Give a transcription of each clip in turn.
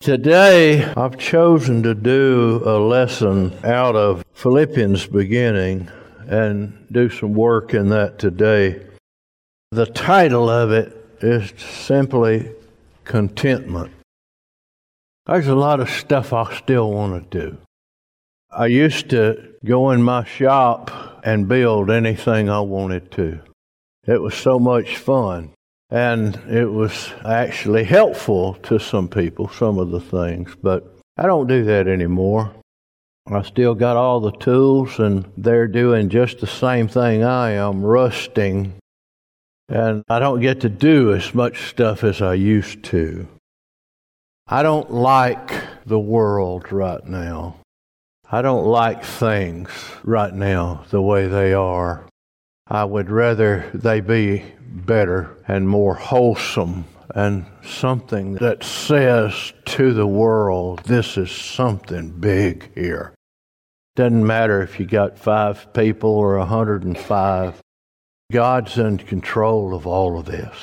Today, I've chosen to do a lesson out of Philippians beginning and do some work in that today. The title of it is simply Contentment. There's a lot of stuff I still want to do. I used to go in my shop and build anything I wanted to. It was so much fun. And it was actually helpful to some people, some of the things, but I don't do that anymore. I still got all the tools, and they're doing just the same thing I am, rusting, and I don't get to do as much stuff as I used to. I don't like the world right now. I don't like things right now the way they are. I would rather they be better and more wholesome and something that says to the world, this is something big here. Doesn't matter if you got 5 people or 105. God's in control of all of this.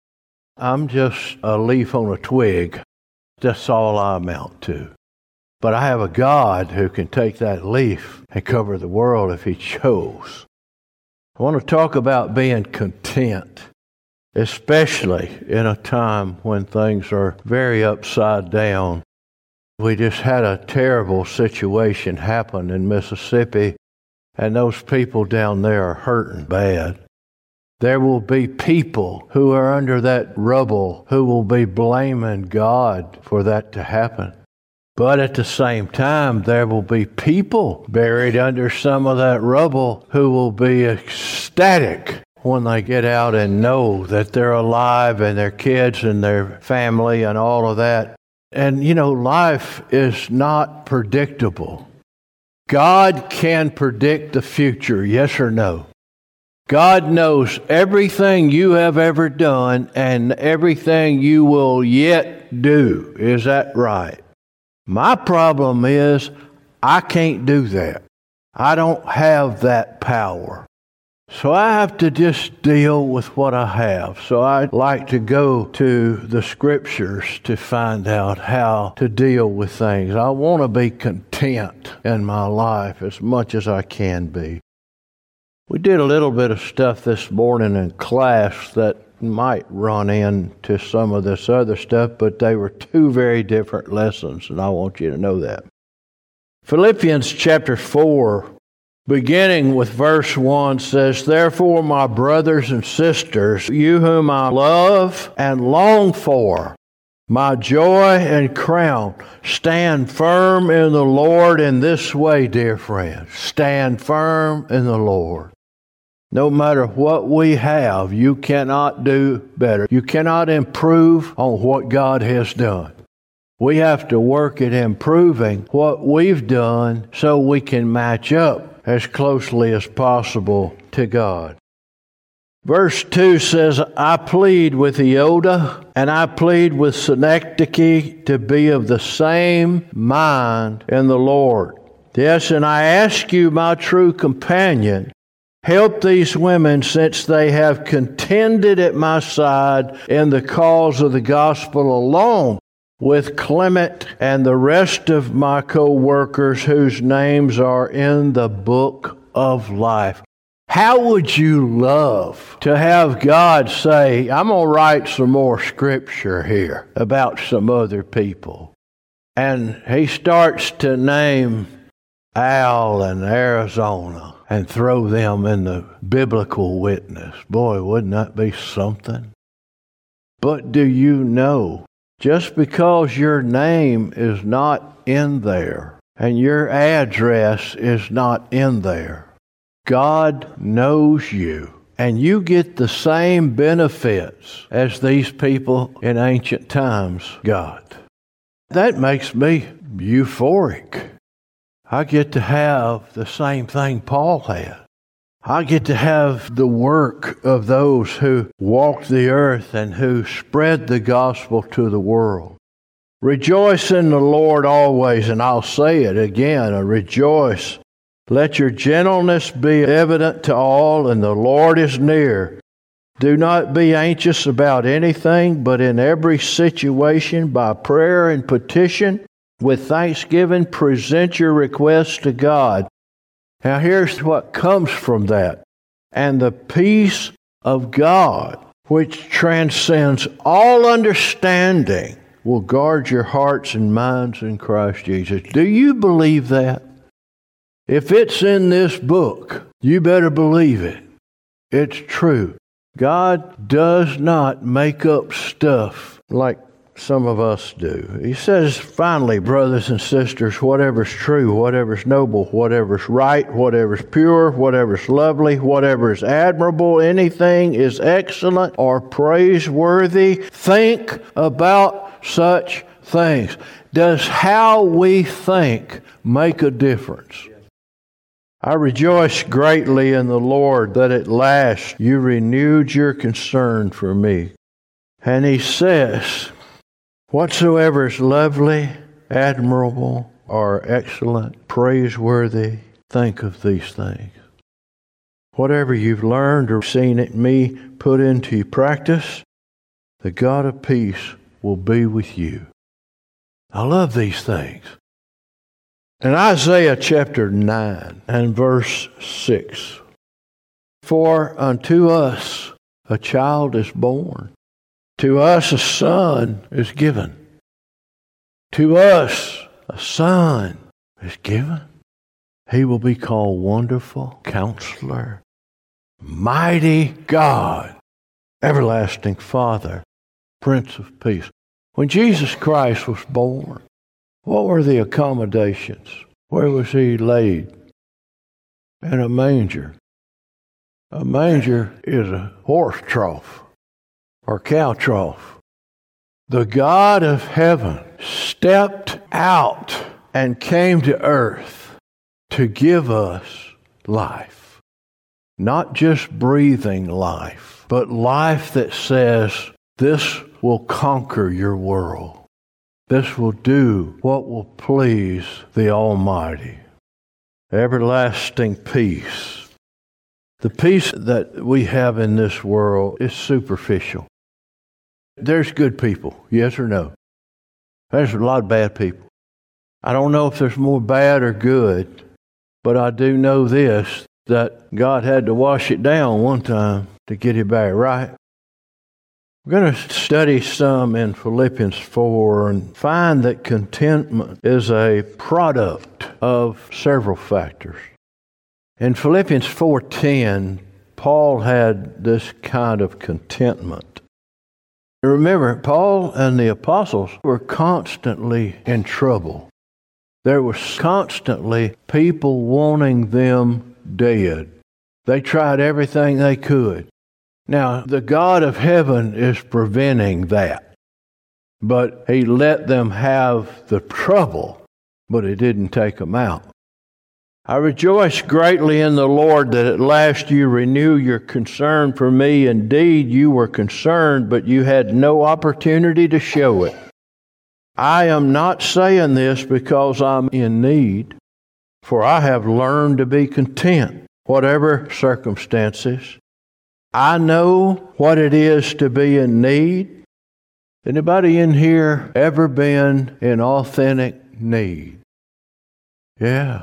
I'm just a leaf on a twig. That's all I amount to. But I have a God who can take that leaf and cover the world if He chose. I want to talk about being content, especially in a time when things are very upside down. We just had a terrible situation happen in Mississippi, and those people down there are hurting bad. There will be people who are under that rubble who will be blaming God for that to happen. But at the same time, there will be people buried under some of that rubble who will be ecstatic when they get out and know that they're alive and their kids and their family and all of that. And, life is not predictable. God can predict the future, yes or no? God knows everything you have ever done and everything you will yet do. Is that right? My problem is I can't do that. I don't have that power. So I have to just deal with what I have. So I like to go to the scriptures to find out how to deal with things. I want to be content in my life as much as I can be. We did a little bit of stuff this morning in class that might run into some of this other stuff, but they were 2 very different lessons, and I want you to know that. Philippians chapter 4, beginning with verse 1, says, "Therefore, my brothers and sisters, you whom I love and long for, my joy and crown, stand firm in the Lord in this way, dear friends. Stand firm in the Lord." No matter what we have, you cannot do better. You cannot improve on what God has done. We have to work at improving what we've done so we can match up as closely as possible to God. Verse 2 says, "I plead with Euodia and I plead with Syntyche to be of the same mind in the Lord. Yes, and I ask you, my true companion, help these women, since they have contended at my side in the cause of the gospel alone with Clement and the rest of my co-workers whose names are in the book of life." How would you love to have God say, I'm going to write some more scripture here about some other people? And He starts to name Al and Arizona and throw them in the biblical witness. Boy, wouldn't that be something? But do you know, just because your name is not in there and your address is not in there, God knows you, and you get the same benefits as these people in ancient times got. That makes me euphoric. I get to have the same thing Paul had. I get to have the work of those who walked the earth and who spread the gospel to the world. Rejoice in the Lord always, and I'll say it again, rejoice. Let your gentleness be evident to all, and the Lord is near. Do not be anxious about anything, but in every situation, by prayer and petition, with thanksgiving, present your requests to God. Now here's what comes from that. And the peace of God, which transcends all understanding, will guard your hearts and minds in Christ Jesus. Do you believe that? If it's in this book, you better believe it. It's true. God does not make up stuff like some of us do. He says, finally, brothers and sisters, whatever's true, whatever's noble, whatever's right, whatever's pure, whatever's lovely, whatever's admirable, anything is excellent or praiseworthy, think about such things. Does how we think make a difference? I rejoice greatly in the Lord that at last you renewed your concern for me. And he says, whatsoever is lovely, admirable, or excellent, praiseworthy, think of these things. Whatever you've learned or seen in me put into practice, the God of peace will be with you. I love these things. In Isaiah chapter 9 and verse 6, for unto us a child is born, to us a son is given, to us a son is given. He will be called Wonderful Counselor, Mighty God, Everlasting Father, Prince of Peace. When Jesus Christ was born, what were the accommodations? Where was he laid? In a manger. A manger is a horse trough or cow trough. The God of heaven stepped out and came to earth to give us life. Not just breathing life, but life that says, this will conquer your world. This will do what will please the Almighty. Everlasting peace. The peace that we have in this world is superficial. There's good people, yes or no? There's a lot of bad people. I don't know if there's more bad or good, but I do know this, that God had to wash it down one time to get it back right. We're going to study some in Philippians 4 and find that contentment is a product of several factors. In Philippians 4:10, Paul had this kind of contentment. Remember, Paul and the apostles were constantly in trouble. There was constantly people wanting them dead. They tried everything they could. Now, the God of heaven is preventing that. But he let them have the trouble, but it didn't take them out. I rejoice greatly in the Lord that at last you renew your concern for me. Indeed, you were concerned, but you had no opportunity to show it. I am not saying this because I'm in need, for I have learned to be content, whatever circumstances. I know what it is to be in need. Anybody in here ever been in authentic need? Yeah.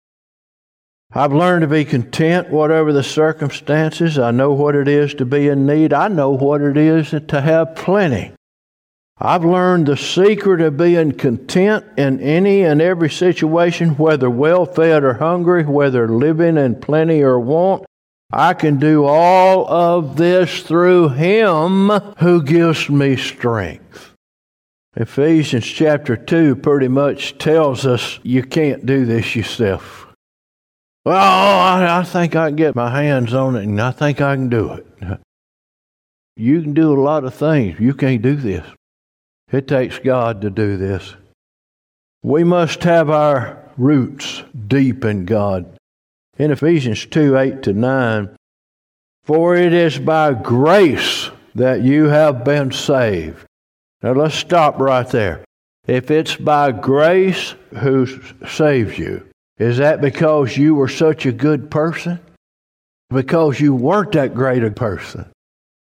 I've learned to be content, whatever the circumstances. I know what it is to be in need. I know what it is to have plenty. I've learned the secret of being content in any and every situation, whether well-fed or hungry, whether living in plenty or want. I can do all of this through Him who gives me strength. Ephesians chapter 2 pretty much tells us you can't do this yourself. Well, I think I can get my hands on it and I think I can do it. You can do a lot of things. You can't do this. It takes God to do this. We must have our roots deep in God. In Ephesians 2:8-9, for it is by grace that you have been saved. Now let's stop right there. If it's by grace who saves you, is that because you were such a good person? Because you weren't that great a person?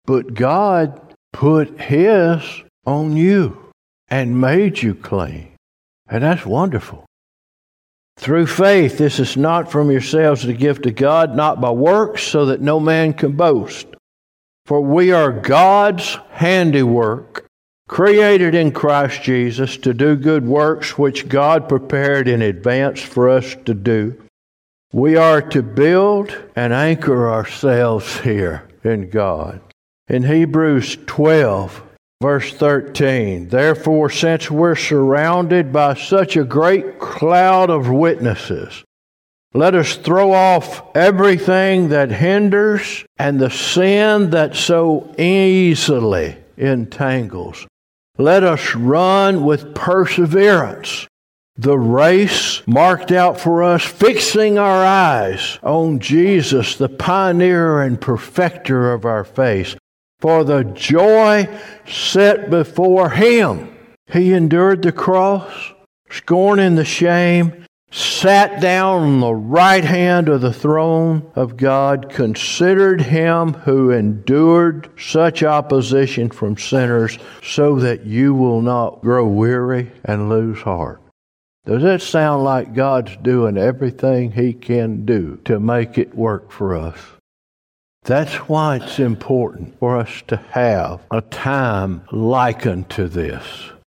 but God put His on you and made you clean. And that's wonderful. Through faith, this is not from yourselves, the gift of God, not by works, so that no man can boast. For we are God's handiwork, created in Christ Jesus to do good works which God prepared in advance for us to do. We are to build and anchor ourselves here in God. In Hebrews 12, verse 13, therefore, since we're surrounded by such a great cloud of witnesses, let us throw off everything that hinders and the sin that so easily entangles. Let us run with perseverance the race marked out for us, fixing our eyes on Jesus, the pioneer and perfecter of our faith. For the joy set before Him, He endured the cross, scorning the shame, sat down on the right hand of the throne of God, considered Him who endured such opposition from sinners, so that you will not grow weary and lose heart. Does that sound like God's doing everything He can do to make it work for us? That's why it's important for us to have a time likened to this.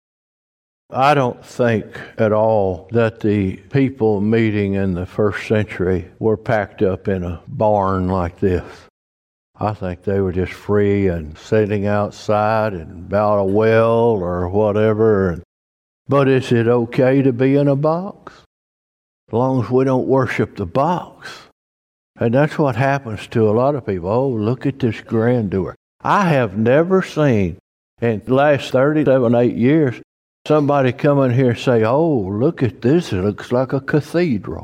I don't think at all that the people meeting in the first century were packed up in a barn like this. I think they were just free and sitting outside and about a well or whatever. But is it okay to be in a box? As long as we don't worship the box. And that's what happens to a lot of people. Oh, look at this grandeur. I have never seen in the last 8 years somebody come in here and say, oh, look at this. It looks like a cathedral.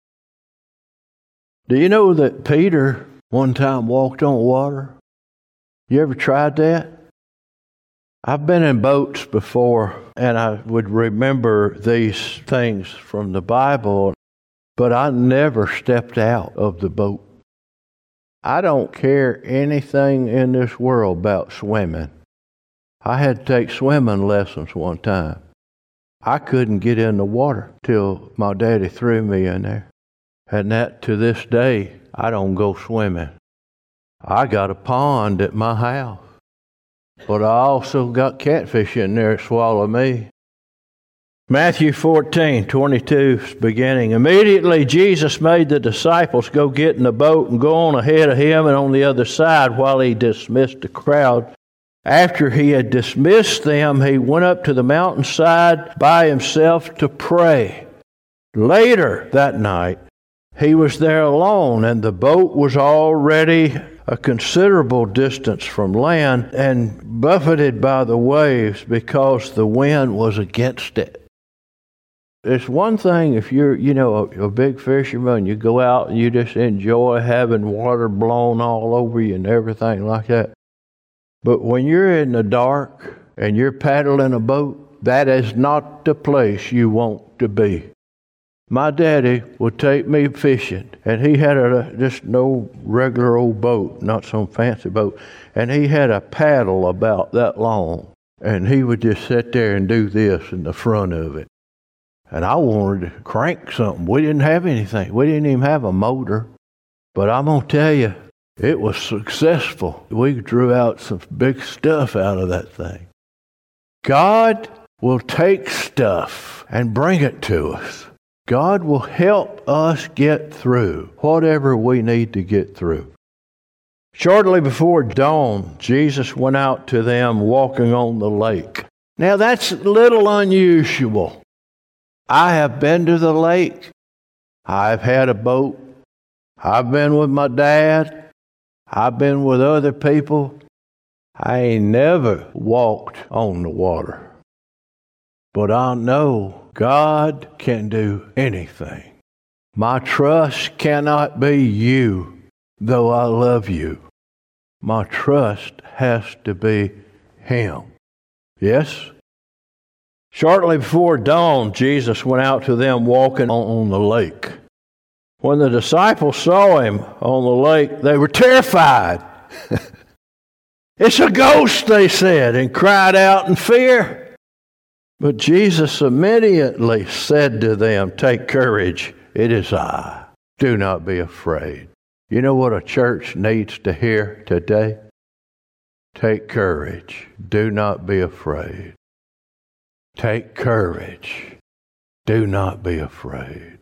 Do you know that Peter one time walked on water? You ever tried that? I've been in boats before, and I would remember these things from the Bible, but I never stepped out of the boat. I don't care anything in this world about swimming. I had to take swimming lessons one time. I couldn't get in the water till my daddy threw me in there. And that to this day, I don't go swimming. I got a pond at my house. But I also got catfish in there that swallow me. Matthew 14:22 beginning. Immediately Jesus made the disciples go get in the boat and go on ahead of Him and on the other side while He dismissed the crowd. After He had dismissed them, He went up to the mountainside by Himself to pray. Later that night, He was there alone, and the boat was already a considerable distance from land and buffeted by the waves because the wind was against it. It's one thing if you're, a big fisherman, you go out and you just enjoy having water blown all over you and everything like that. But when you're in the dark and you're paddling a boat, that is not the place you want to be. My daddy would take me fishing, and he had just no regular old boat, not some fancy boat, and he had a paddle about that long, and he would just sit there and do this in the front of it. And I wanted to crank something. We didn't have anything. We didn't even have a motor. But I'm going to tell you, it was successful. We drew out some big stuff out of that thing. God will take stuff and bring it to us. God will help us get through whatever we need to get through. Shortly before dawn, Jesus went out to them walking on the lake. Now that's a little unusual. I have been to the lake. I've had a boat. I've been with my dad. I've been with other people. I ain't never walked on the water. But I know God can do anything. My trust cannot be you, though I love you. My trust has to be Him. Yes? Shortly before dawn, Jesus went out to them walking on the lake. When the disciples saw Him on the lake, they were terrified. It's a ghost, they said, and cried out in fear. But Jesus immediately said to them, take courage, it is I. Do not be afraid. You know what a church needs to hear today? Take courage. Do not be afraid. Take courage. Do not be afraid.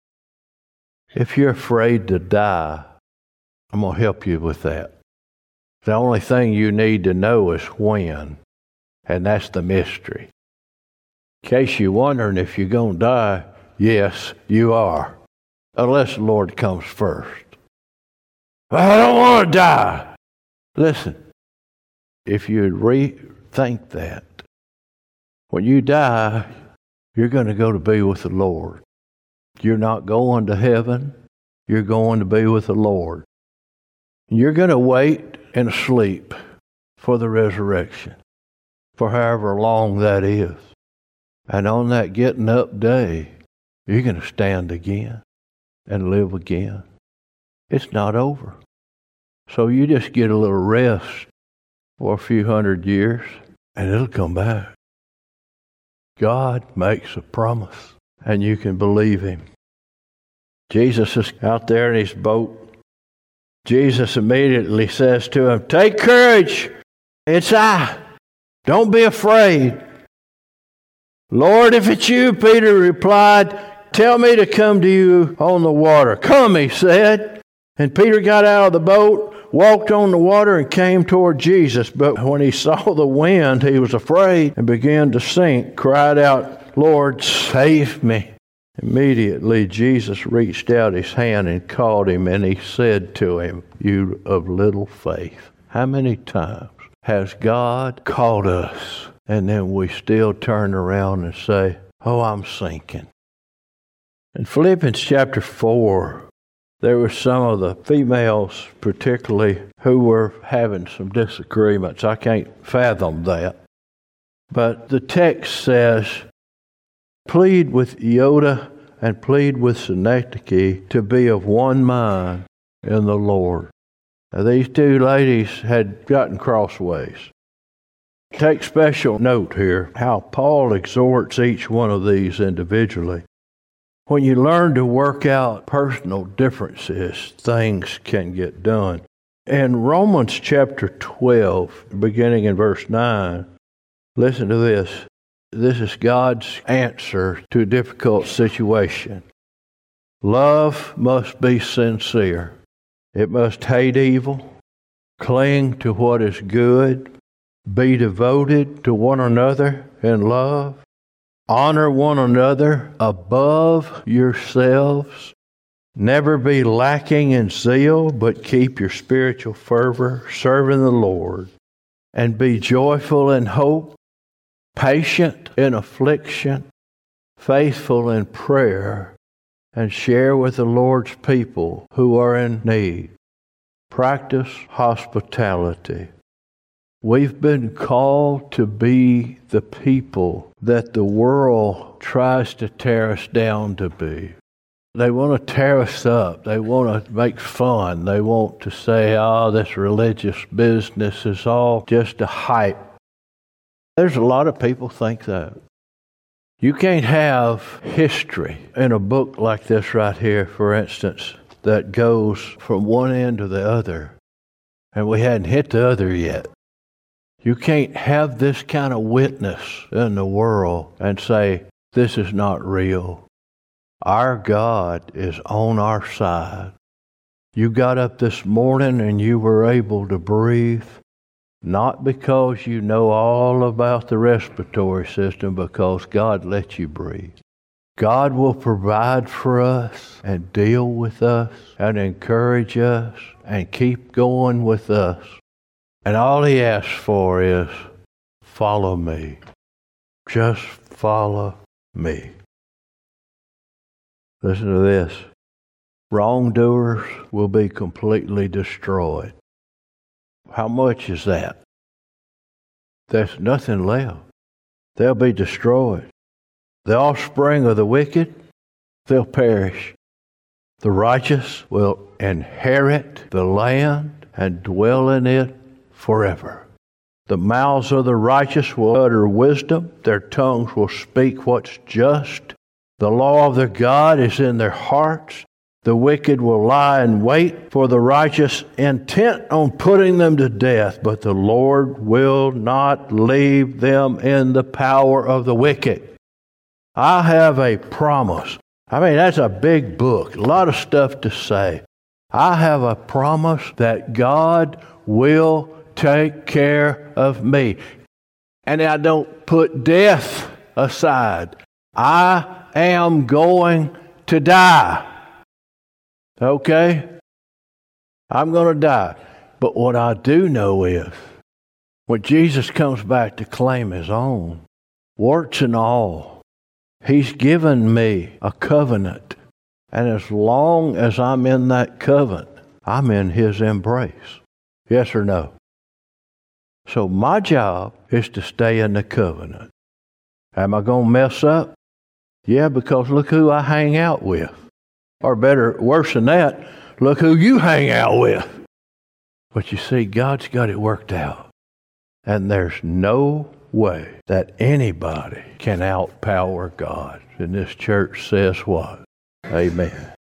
If you're afraid to die, I'm going to help you with that. The only thing you need to know is when, and that's the mystery. In case you're wondering if you're going to die, yes, you are, unless the Lord comes first. I don't want to die. Listen, if you rethink that, when you die, you're going to go to be with the Lord. You're not going to heaven. You're going to be with the Lord. You're going to wait and sleep for the resurrection, for however long that is. And on that getting up day, you're going to stand again and live again. It's not over. So you just get a little rest for a few hundred years, and it'll come back. God makes a promise, and you can believe him. Jesus is out there in his boat. Jesus immediately says to him, take courage, it's I. Don't be afraid. Lord, if it's you, Peter replied, tell me to come to you on the water. Come, he said. And Peter got out of the boat, walked on the water, and came toward Jesus. But when he saw the wind, he was afraid and began to sink, cried out, Lord, save me. Immediately Jesus reached out his hand and caught him, and he said to him, you of little faith. How many times has God caught us, and then we still turn around and say, oh, I'm sinking? In Philippians chapter 4, there were some of the females particularly who were having some disagreements. I can't fathom that. But the text says, plead with Euodia and plead with Syntyche to be of one mind in the Lord. Now, these two ladies had gotten crossways. Take special note here how Paul exhorts each one of these individually. When you learn to work out personal differences, things can get done. In Romans chapter 12, beginning in verse 9, listen to this. This is God's answer to a difficult situation. Love must be sincere. It must hate evil, cling to what is good, be devoted to one another in love, honor one another above yourselves, never be lacking in zeal, but keep your spiritual fervor, serving the Lord, and be joyful in hope, patient in affliction, faithful in prayer, and share with the Lord's people who are in need. Practice hospitality. We've been called to be the people that the world tries to tear us down to be. They want to tear us up. They want to make fun. They want to say, oh, this religious business is all just a hype. There's a lot of people think that. You can't have history in a book like this right here, for instance, that goes from one end to the other, and we hadn't hit the other yet. You can't have this kind of witness in the world and say, this is not real. Our God is on our side. You got up this morning and you were able to breathe, not because you know all about the respiratory system, because God let you breathe. God will provide for us and deal with us and encourage us and keep going with us. And all he asks for is, follow me. Just follow me. Listen to this. Wrongdoers will be completely destroyed. How much is that? There's nothing left. They'll be destroyed. The offspring of the wicked, they'll perish. The righteous will inherit the land and dwell in it forever. The mouths of the righteous will utter wisdom. Their tongues will speak what's just. The law of their God is in their hearts. The wicked will lie in wait for the righteous, intent on putting them to death, but the Lord will not leave them in the power of the wicked. I have a promise. I mean, that's a big book, a lot of stuff to say. I have a promise that God will take care of me. And I don't put death aside. I am going to die. Okay? I'm going to die. But what I do know is, when Jesus comes back to claim his own, warts and all, he's given me a covenant. And as long as I'm in that covenant, I'm in his embrace. Yes or no? So my job is to stay in the covenant. Am I going to mess up? Yeah, because look who I hang out with. Or better, worse than that, look who you hang out with. But you see, God's got it worked out. And there's no way that anybody can outpower God. And this church says what? Amen.